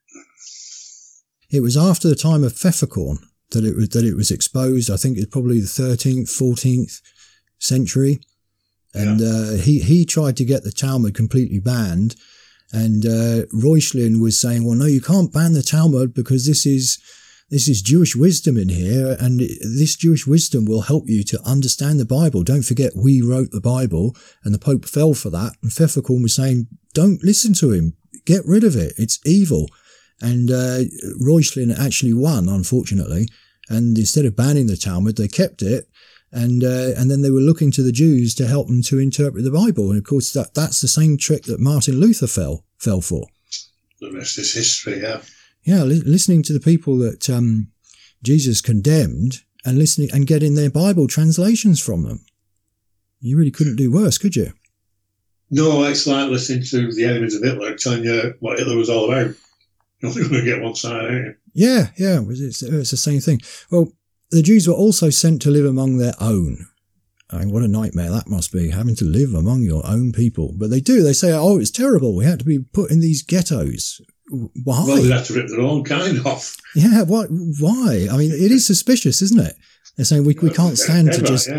It was after the time of Pfefferkorn that it was exposed. I think it's probably the 13th, 14th century. And he tried to get the Talmud completely banned. And Reuchlin was saying, well, no, you can't ban the Talmud because this is Jewish wisdom in here, and this Jewish wisdom will help you to understand the Bible. Don't forget, we wrote the Bible, and the Pope fell for that. And Pfefferkorn was saying, don't listen to him. Get rid of it. It's evil. And Reuchlin actually won, unfortunately. And instead of banning the Talmud, they kept it. And then they were looking to the Jews to help them to interpret the Bible. And of course, that's the same trick that Martin Luther fell for. The rest is history, yeah. Yeah, listening to the people that Jesus condemned and listening and getting their Bible translations from them. You really couldn't do worse, could you? No, it's like listening to the enemies of Hitler telling you what Hitler was all about. You're only going to get one side, aren't you? Yeah, it's the same thing. Well, the Jews were also sent to live among their own. I mean, what a nightmare that must be, having to live among your own people. But they do. They say, oh, it's terrible. We had to be put in these ghettos. Why? Well, they'd have to rip their own kind off. Yeah, what? Why? I mean, it is suspicious, isn't it? They're saying we can't stand to just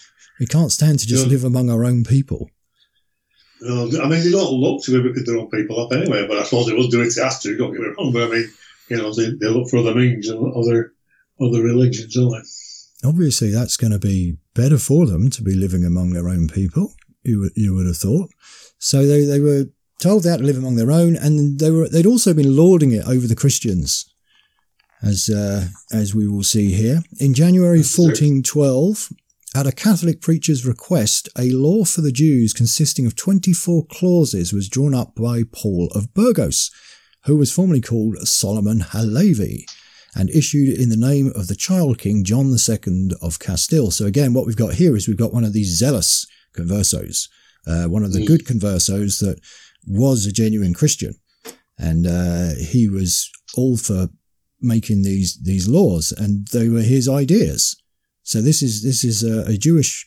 live among our own people. No, I mean, they don't look to be ripping their own people up anyway, but I suppose they will do it if they have to, don't get me wrong. But I mean, they look for other means and other religions, don't they? Obviously, that's going to be better for them to be living among their own people, you would have thought. So they were told they had to live among their own, and they'd also been lording it over the Christians, as we will see here. In January 1412, at a Catholic preacher's request, a law for the Jews consisting of 24 clauses was drawn up by Paul of Burgos, who was formerly called Solomon Halevi, and issued in the name of the child king John II of Castile. So again, what we've got here is we've got one of these zealous conversos, one of the good conversos that was a genuine Christian. And he was all for making these laws, and they were his ideas. So this is a Jewish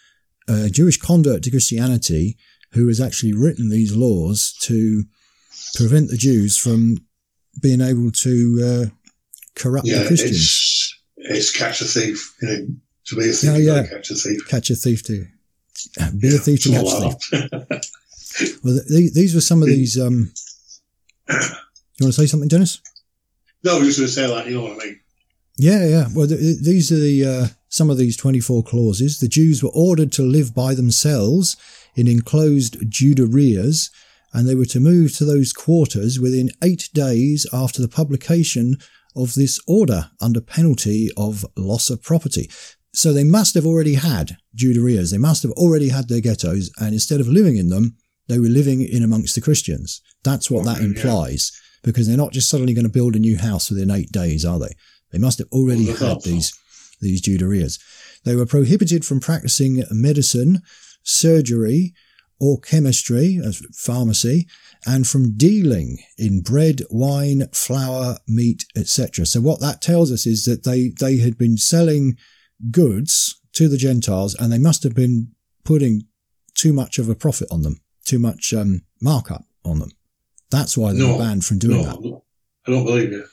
convert to Christianity who has actually written these laws to prevent the Jews from being able to corrupt the Christians. It's catch a thief. To be a thief, you catch a thief. Catch a thief to be a thief to catch a thief. Well, these were some of these. You want to say something, Dennis? No, I was just going to say that. You know what I mean? Yeah. Well, these are some of these 24 clauses. The Jews were ordered to live by themselves in enclosed juderias, and they were to move to those quarters within 8 days after the publication of this order, under penalty of loss of property. So they must have already had juderias. They must have already had their ghettos, and instead of living in them, they were living in amongst the Christians. That's what that implies, because they're not just suddenly going to build a new house within 8 days, are they? They must have already had these juderias. They were prohibited from practicing medicine, surgery, or chemistry, as pharmacy, and from dealing in bread, wine, flour, meat, etc. So what that tells us is that they had been selling goods to the Gentiles, and they must have been putting too much of a profit on them, too much markup on them. That's why they were banned from doing that. I don't believe you.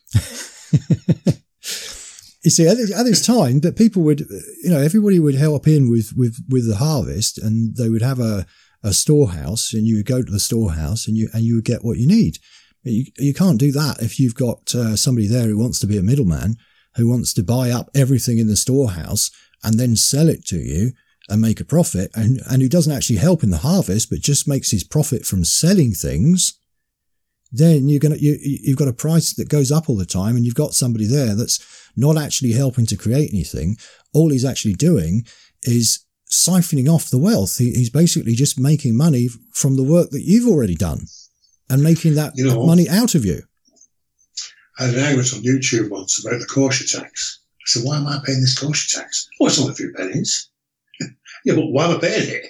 You see, at this time, that people would, everybody would help in with the harvest, and they would have a storehouse, and you would go to the storehouse and you would get what you need. You can't do that if you've got somebody there who wants to be a middleman, who wants to buy up everything in the storehouse and then sell it to you and make a profit, and who doesn't actually help in the harvest, but just makes his profit from selling things. Then you've got a price that goes up all the time, and you've got somebody there that's not actually helping to create anything. All he's actually doing is siphoning off the wealth. He's basically just making money from the work that you've already done and making that money out of you. I had an argument on YouTube once about the kosher tax. I said, why am I paying this kosher tax? Oh, it's only a few pennies. Yeah, but why am I paying it?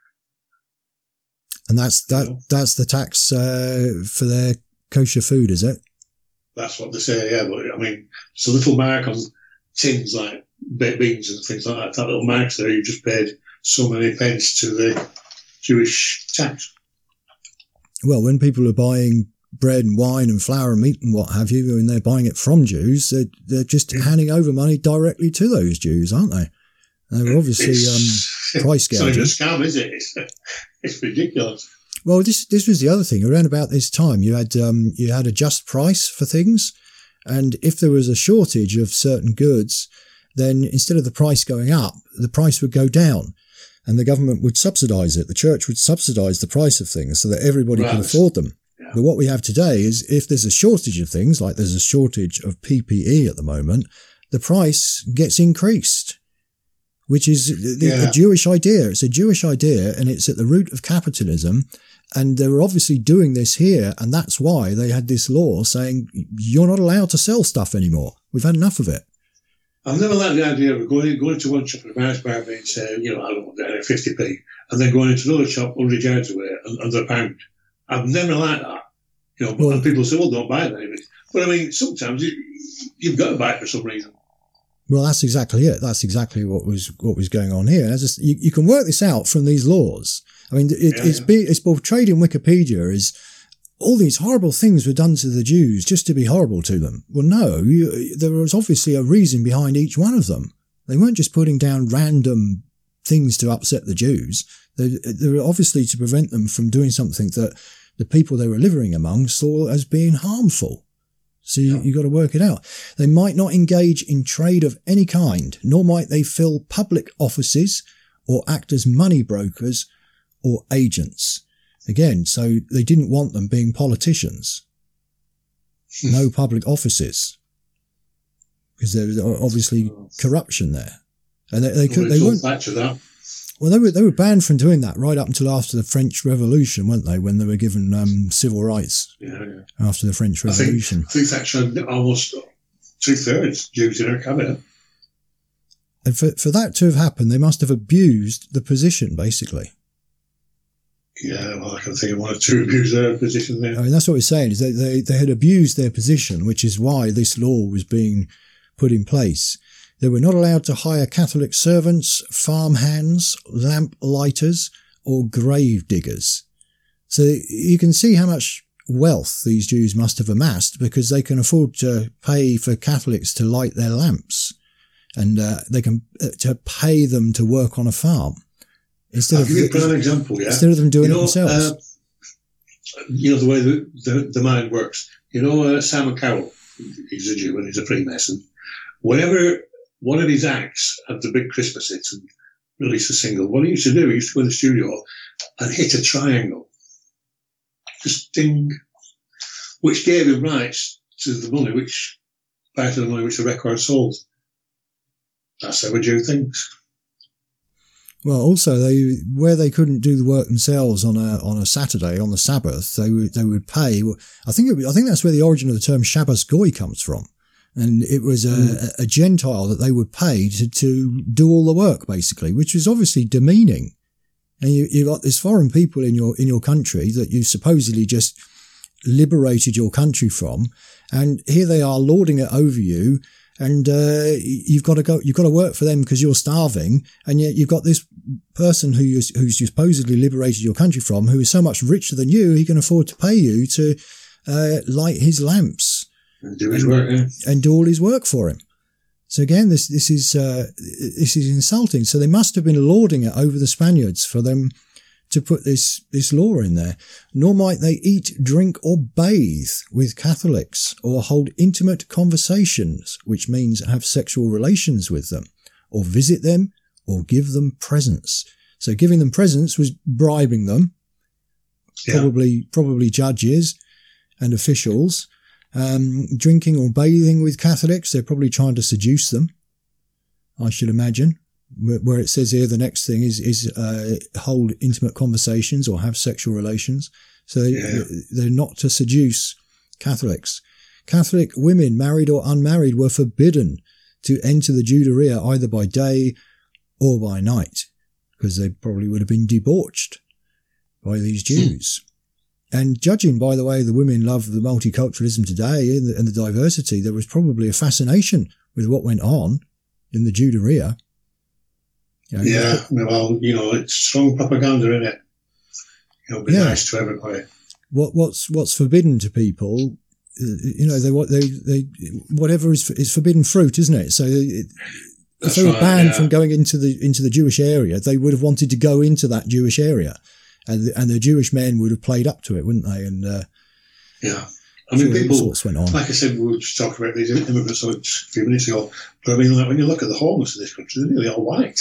And that's the tax for their kosher food, is it? That's what they say, yeah. But I mean, it's a little mark on tins like baked beans and things like that. That little mark there, you just paid so many pence to the Jewish tax. Well, when people are buying bread and wine and flour and meat and what have you, and they're buying it from Jews, they're just handing over money directly to those Jews, aren't they? They were obviously price gouging. It's not even a scam, is it? It's ridiculous. Well, this was the other thing. Around about this time, you had a just price for things, and if there was a shortage of certain goods, then instead of the price going up, the price would go down, and the government would subsidise it. The church would subsidise the price of things so that everybody could afford them. Yeah. But what we have today is, if there's a shortage of things, like there's a shortage of PPE at the moment, the price gets increased. Which is a Jewish idea. It's a Jewish idea, and it's at the root of capitalism. And they were obviously doing this here, and that's why they had this law saying you're not allowed to sell stuff anymore. We've had enough of it. I've never liked the idea of going to one shop at a mouse barber and say, I don't want that, 50p, and then going into another shop 100 yards away under £1. I've never liked that. And people say, well, don't buy that. But I mean, sometimes you've got to buy it for some reason. Well, that's exactly it. That's exactly what was going on here. You can work this out from these laws. I mean, it's portrayed in Wikipedia as all these horrible things were done to the Jews just to be horrible to them. Well, no, there was obviously a reason behind each one of them. They weren't just putting down random things to upset the Jews. They were obviously to prevent them from doing something that the people they were living among saw as being harmful. So you got to work it out. They might not engage in trade of any kind, nor might they fill public offices or act as money brokers or agents. Again, so they didn't want them being politicians. No public offices. Because there was obviously corruption there. And they weren't back to that. Well, they were banned from doing that right up until after the French Revolution, weren't they? When they were given civil rights after the French Revolution. I think Thatcher had almost 2/3 Jews in her cabinet. And for that to have happened, they must have abused the position, basically. Yeah, well, I can think of one or two abused their position there. I mean, that's what we're saying, is they had abused their position, which is why this law was being put in place. They were not allowed to hire Catholic servants, farm hands, lamp lighters, or grave diggers. So you can see how much wealth these Jews must have amassed, because they can afford to pay for Catholics to light their lamps, and they can to pay them to work on a farm. I'll give you a prime example, instead of them doing it themselves. The way the mind works. Simon Cowell, he's a Jew and he's a Freemason. Whenever one of his acts had the big Christmas hit and released a single, what he used to do, he used to go in the studio and hit a triangle. Just ding. Which gave him rights to the money, part of the money which the record sold. That's how a Jew thinks. Well, also where they couldn't do the work themselves on a Saturday, on the Sabbath, they would pay. I think that's where the origin of the term Shabbos Goy comes from. And it was a Gentile that they would pay to do all the work, basically, which was obviously demeaning. And you've got these foreign people in your country that you supposedly just liberated your country from, and here they are lording it over you, and you've got to work for them because you're starving, and yet you've got this person who's supposedly liberated your country from, who is so much richer than you, he can afford to pay you to light his lamps. And do his work, and do all his work for him. So again, this is insulting. So they must have been lording it over the Spaniards for them to put this law in there. Nor might they eat, drink, or bathe with Catholics, or hold intimate conversations, which means have sexual relations with them, or visit them, or give them presents. So giving them presents was bribing them, probably judges and officials. Drinking or bathing with Catholics, they're probably trying to seduce them, I should imagine. Where it says here, the next thing is hold intimate conversations or have sexual relations. So they're not to seduce Catholics. Catholic women, married or unmarried, were forbidden to enter the Juderia either by day or by night, because they probably would have been debauched by these Jews. And judging by the way the women love the multiculturalism today and the diversity, there was probably a fascination with what went on in the Juderia. Well, it's strong propaganda, isn't it? Be nice to everybody. What's forbidden to people, they whatever is forbidden fruit, isn't it? So if they were banned from going into the Jewish area, they would have wanted to go into that Jewish area. And the Jewish men would have played up to it, wouldn't they? And I mean, people went on. Like I said, we were just talking about these immigrants a few minutes ago. But I mean, like, when you look at the homeless in this country, they're nearly all white.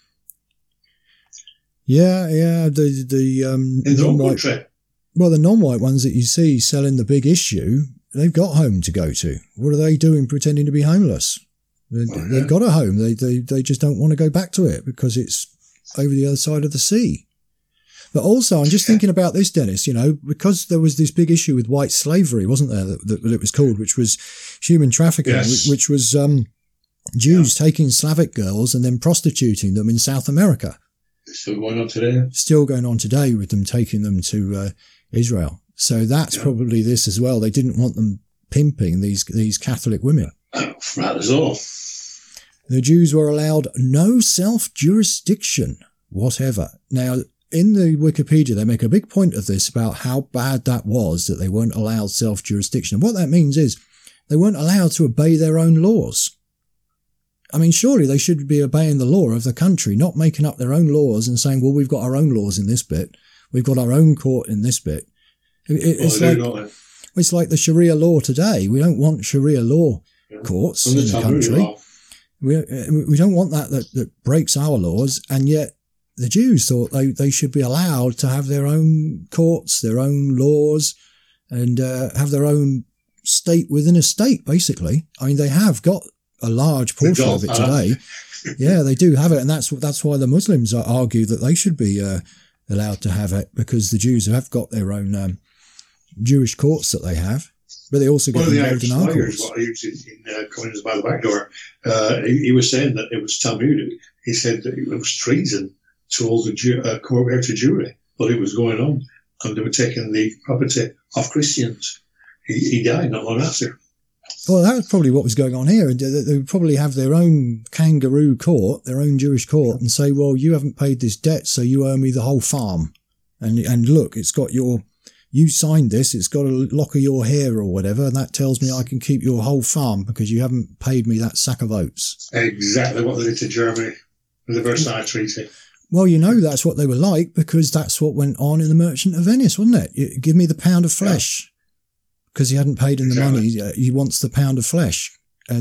Yeah. In their own country. Well, the non-white ones that you see selling the big issue, they've got home to go to. What are they doing pretending to be homeless? They've got a home. They just don't want to go back to it because it's over the other side of the sea. But also, I'm just thinking about this, Dennis, because there was this big issue with white slavery, wasn't there, that it was called, which was human trafficking, which was Jews taking Slavic girls and then prostituting them in South America. It's still going on today. Still going on today with them taking them to Israel. So that's probably this as well. They didn't want them pimping these Catholic women. Right as all. The Jews were allowed no self-jurisdiction whatever. Now, in the Wikipedia, they make a big point of this about how bad that was, that they weren't allowed self-jurisdiction. And what that means is they weren't allowed to obey their own laws. I mean, surely they should be obeying the law of the country, not making up their own laws and saying, well, we've got our own laws in this bit. We've got our own court in this bit. It's like the Sharia law today. We don't want Sharia law courts in the country. We don't want that breaks our laws. And yet the Jews thought they should be allowed to have their own courts, their own laws, and have their own state within a state, basically. I mean, they have got a large portion of it today. Yeah, they do have it. And that's why the Muslims argue that they should be allowed to have it, because the Jews have got their own Jewish courts that they have. But they also get involved in our courts. What he was in Coming by the Back Door, he was saying that it was Talmudic. He said that it was treason to hold the court without a jury, but it was going on, and they were taking the property of Christians. He died not long after. Well, that was probably what was going on here. They would probably have their own kangaroo court, their own Jewish court, and say, well, you haven't paid this debt, so you owe me the whole farm. And look, it's got you signed this, it's got a lock of your hair or whatever, and that tells me I can keep your whole farm because you haven't paid me that sack of oats. Exactly what they did to Germany with the Versailles Treaty. Well, that's what they were like, because that's what went on in the Merchant of Venice, wasn't it? Give me the pound of flesh. Because he hadn't paid him the money, he wants the pound of flesh. And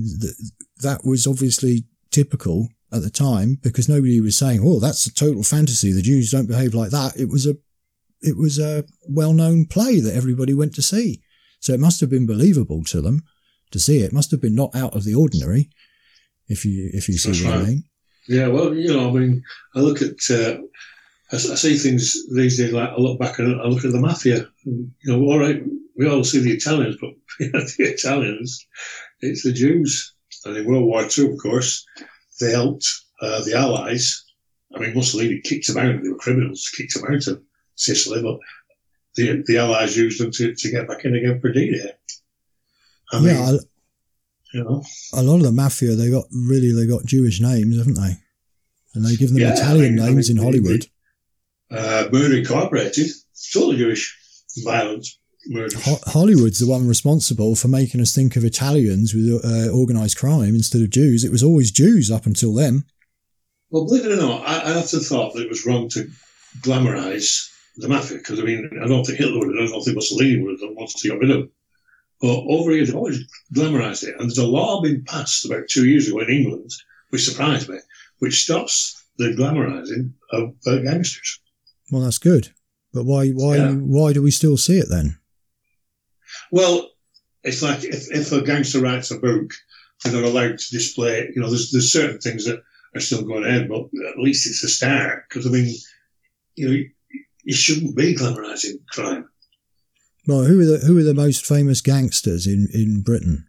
that was obviously typical at the time, because nobody was saying, oh, that's a total fantasy, the Jews don't behave like that. It was a well-known play that everybody went to see. So it must have been believable to them to see it. It must have been not out of the ordinary, if you see what I mean. Yeah, well, I mean, I look at, I see things these days, like I look back and I look at the mafia. All right, we all see the Italians, but the Italians, it's the Jews. And in World War II, of course, they helped the Allies. I mean, Mussolini kicked them out. They were criminals, kicked them out of Sicily, but the Allies used them to get back in again for D-Day. I mean, a lot of the mafia, they got Jewish names, haven't they? And they give them Italian names in Hollywood. Murder Incorporated, totally Jewish violence. Hollywood's the one responsible for making us think of Italians with organised crime instead of Jews. It was always Jews up until then. Well, believe it or not, I often thought that it was wrong to glamorise the mafia, because, I mean, I don't think Hitler would have, I don't think Mussolini would have wanted to get rid of them. But over here, they've always glamorised it. And there's a law being passed about 2 years ago in England, which surprised me, which stops the glamorising of gangsters. Well, that's good. But why do we still see it then? Well, it's like if a gangster writes a book, they're not allowed to display, there's certain things that are still going ahead, but at least it's a start. Because, I mean, you shouldn't be glamorising crime. Well, who are the most famous gangsters in Britain?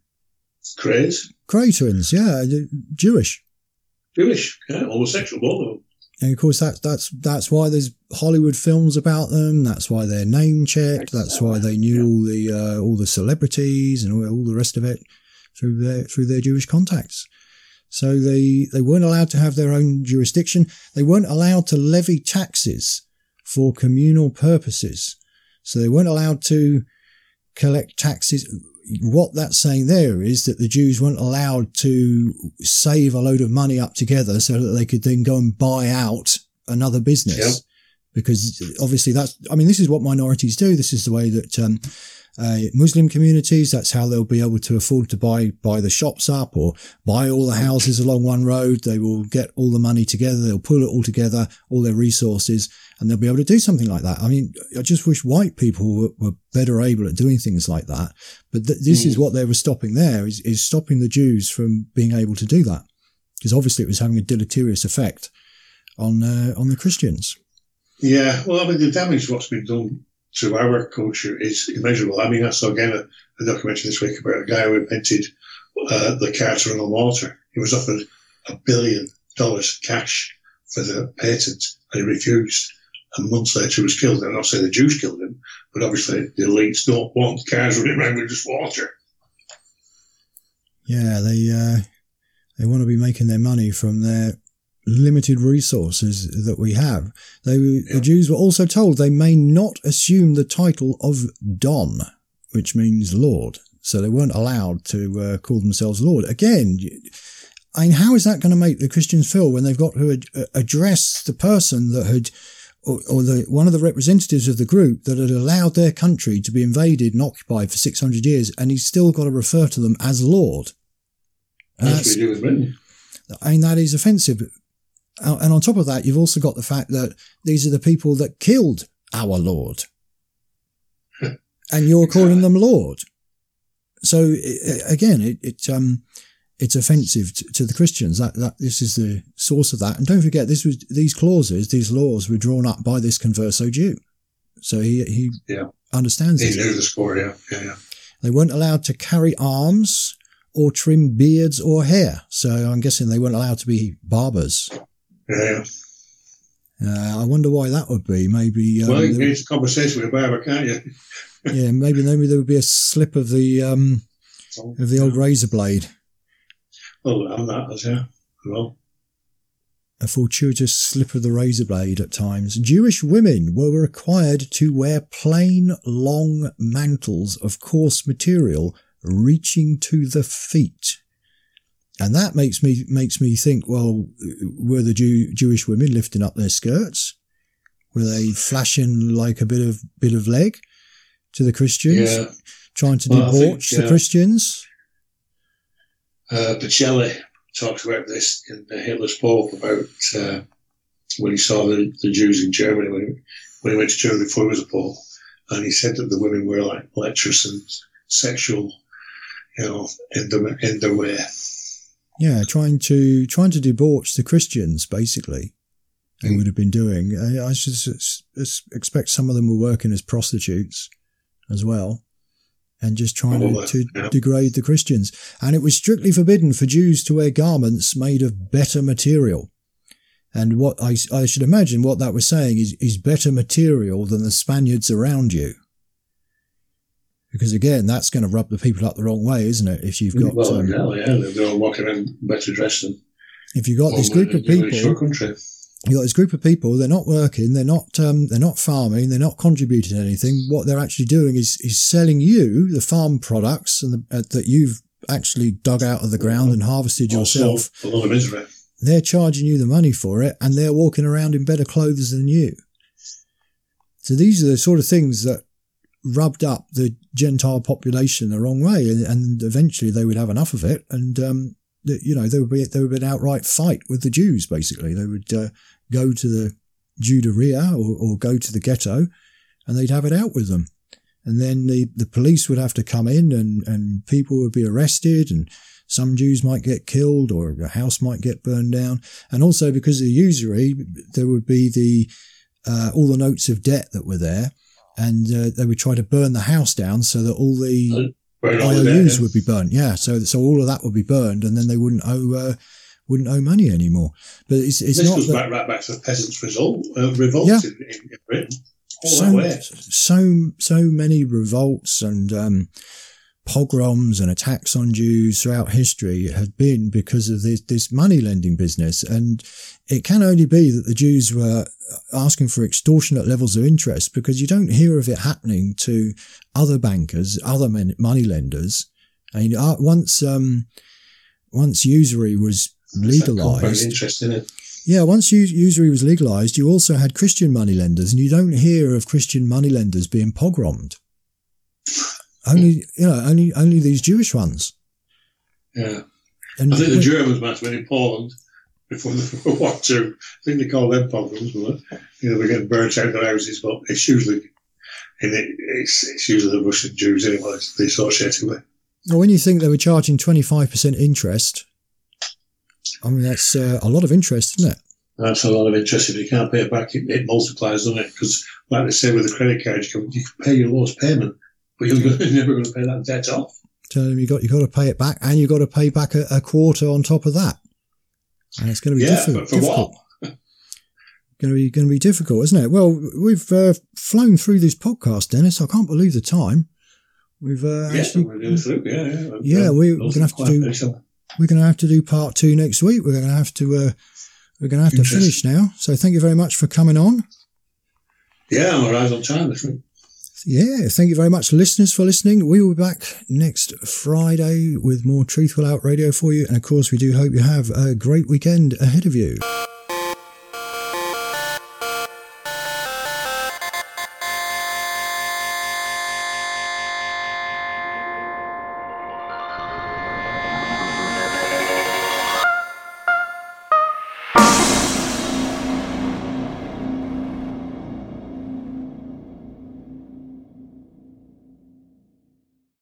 Cratons, yeah, Jewish, yeah, homosexual, both of them. And of course, that's why there's Hollywood films about them. That's why they're name checked. That's why they knew all the celebrities and all the rest of it through their Jewish contacts. So they weren't allowed to have their own jurisdiction. They weren't allowed to levy taxes for communal purposes. So they weren't allowed to collect taxes. What that's saying there is that the Jews weren't allowed to save a load of money up together so that they could then go and buy out another business. Yeah. Because obviously this is what minorities do. This is the way that Muslim communities, that's how they'll be able to afford to buy the shops up or buy all the houses along one road. They will get all the money together. They'll pull it all together, all their resources, and they'll be able to do something like that. I mean, I just wish white people were better able at doing things like that. But this is what they were stopping there, is stopping the Jews from being able to do that. Because obviously it was having a deleterious effect on the Christians. Yeah, well, I mean, the damage what's been done to our culture is immeasurable. I mean, I saw again a documentary this week about a guy who invented the car to run on water. He was offered $1 billion cash for the patent, and he refused. And months later, he was killed. I'm not saying the Jews killed him, but obviously the elites don't want cars running around with just water. Yeah, they want to be making their money from their limited resources that we have. The Jews were also told they may not assume the title of Don, which means Lord. So they weren't allowed to call themselves Lord. Again, I mean, how is that going to make the Christians feel when they've got to address the person that had, or one of the representatives of the group that had allowed their country to be invaded and occupied for 600 years, and he's still got to refer to them as Lord? That's what we do with Britain. I mean, that is offensive. And on top of that, you've also got the fact that these are the people that killed our Lord. And you're calling them Lord. So again, it's offensive to the Christians. That this is the source of that. And don't forget, these laws were drawn up by this converso Jew. So he understands it. He knew the score, yeah. They weren't allowed to carry arms or trim beards or hair. So I'm guessing they weren't allowed to be barbers. Yeah. I wonder why that would be. Maybe. Well, you can get a conversation with a barber, can't you? Yeah, maybe there would be a slip of the old razor blade. Well, and that as well. A fortuitous slip of the razor blade at times. Jewish women were required to wear plain, long mantles of coarse material reaching to the feet. And that makes me think, well, were the Jewish women lifting up their skirts? Were they flashing like a bit of leg to the Christians, trying to debauch the Christians? Pacelli talks about this in Hitler's Pope about when he saw the Jews in Germany when he went to Germany before he was a Pope, and he said that the women were like lecherous and sexual, in their way. Yeah, trying to debauch the Christians, basically. They would have been doing. I should expect some of them were working as prostitutes as well, and just trying to degrade the Christians. And it was strictly forbidden for Jews to wear garments made of better material. And what I should imagine what that was saying is better material than the Spaniards around you. Because again, that's going to rub the people up the wrong way, isn't it? If you've got they're all walking around better dressed than. If you've got this group of people, you've got this group of people. They're not working. They're not farming. They're not contributing anything. What they're actually doing is selling you the farm products and that you've actually dug out of the ground and harvested yourself. A lot of Israel. They're charging you the money for it, and they're walking around in better clothes than you. So these are the sort of things that rubbed up the Gentile population the wrong way, and eventually they would have enough of it, and there would be an outright fight with the Jews. Basically, they would go to the Juderia or go to the ghetto, and they'd have it out with them. And then the police would have to come in, and people would be arrested, and some Jews might get killed, or a house might get burned down. And also because of the usury, there would be all the notes of debt that were there. And they would try to burn the house down so that all the IOUs would be burnt. Yeah, so all of that would be burned, and then they wouldn't owe money anymore. But it's this not goes back to the peasants' revolt in Britain. So many revolts and pogroms and attacks on Jews throughout history had been because of this money lending business, and it can only be that the Jews were asking for extortionate levels of interest, because you don't hear of it happening to other bankers, other money lenders. I mean, once usury was legalized, interest in it. Yeah, once usury was legalized, you also had Christian moneylenders, and you don't hear of Christian moneylenders being pogromed. Only these Jewish ones. Yeah. And I think the Germans might have been in Poland before World War II. I think they call them pogroms, but they're getting burnt out of their houses, but it's usually the Russian Jews anyway, they associate with. Well, when you think they were charging 25% interest, I mean, that's a lot of interest, isn't it? That's a lot of interest. If you can't pay it back, it multiplies, doesn't it? Because, like they say with the credit card, you can pay your lowest payment, but you're never going to pay that debt off. Tell them you got to pay it back, and you got to pay back a quarter on top of that, and it's going to be difficult. For what? Going to be difficult, isn't it? Well, we've flown through this podcast, Dennis. I can't believe the time. We've we're going to have to do part 2 next week. We're going to have to finish now. So thank you very much for coming on. Yeah, I'm right on time this week. Yeah, thank you very much, listeners, for listening. We will be back next Friday with more Truthful Out Radio for you. And of course, we do hope you have a great weekend ahead of you.